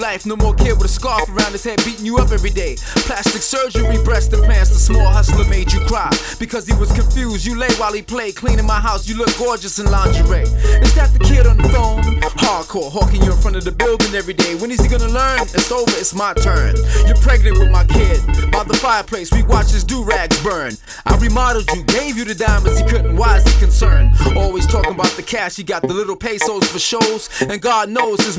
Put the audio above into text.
life, no more kid with a scarf around his head beating you up every day. Plastic surgery, breast implants, the small hustler made you cry because he was confused. You lay while he played, cleaning my house, you look gorgeous in lingerie. Is that the kid on the phone? Hardcore, hawking you in front of the building every day. When is he gonna learn? It's over, it's my turn. You're pregnant with my kid. By the fireplace, we watch his do-rags burn. I remodeled you, gave you the diamonds he couldn't, why is he concerned? Always talking about the cash, he got the little pesos for shows, and God knows his